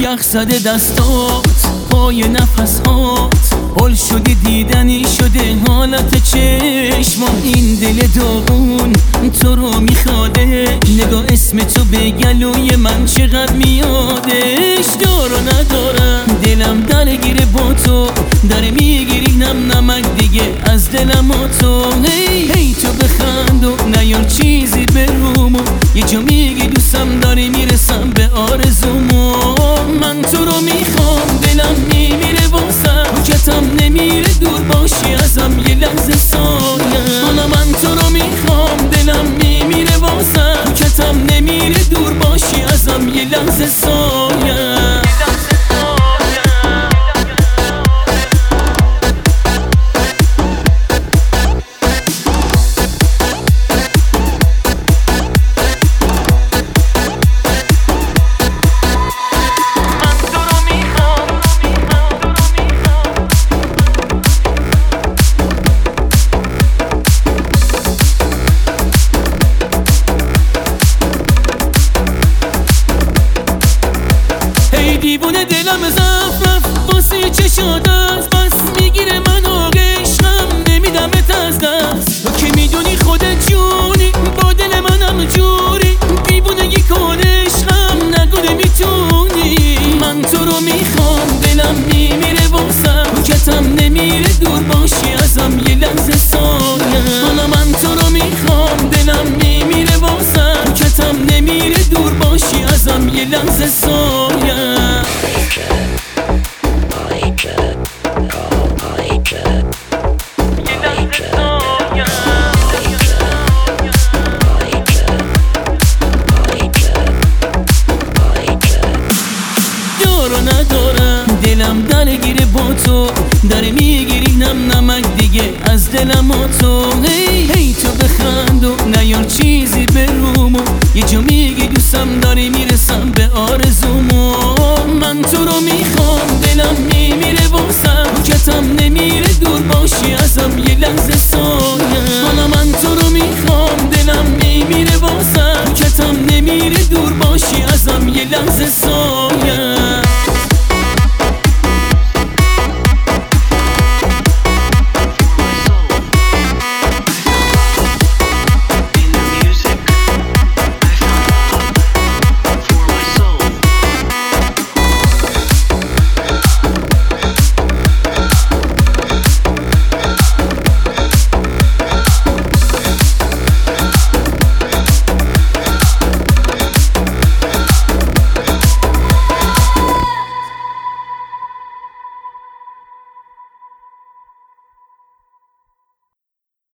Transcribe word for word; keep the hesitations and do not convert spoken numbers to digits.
یخ زده دستات، پای نفس هات، حل شده دیدنی شده حالت چشما. این دل داغون تو رو میخواده، نگاه اسم تو به گلوی من چقدر میادش. دار و ندارم دلم درگیره با تو، داره میگیری نم نمک دیگه از دلم و تو. هی هی تو بخند و نیار چیزی به رومو، یه جا میگی دوستم داری میرسم به آرزومو. من تو رو میخوام دلم میمیره واسم، حجتم نمیره دور باشی ازم یه لحظه سایه. حالا من تو رو میخوام دلم میمیره واسم، حجتم نمیره دور باشی ازم یه لحظه سایه. دیوونه دلم زف رفت واسه چشات است، بس میگیره منو عشقم نمیدمت از دست. تو که میدونی خودت جونی با دل منم جوری، دیوونگی کن عشقم نگو نمیتونی. من تو رو میخوام دلم میمیره واسم، حجتم نمیره دور باشی ازم یه لحظه سایه. حالا من تو رو میخوام دلم میمیره واسم، حجتم نمیره دور باشی ازم یه لحظه سایه. ندارم دلم درگیره با تو، داره میگیری نم نمک دیگه از دلم و تو. هی هی تو بخند و نیار چیزی به رومو، یه جا میگی دوستم داری میرسم به آرزومو. من تو رو میخوام دلم میمیره واسم، حجتم نمیره دور باشی ازم یه لحظه سایه. حالا من تو رو میخوام دلم میمیره واسم، حجتم نمیره دور باشی ازم یه لحظه سایه.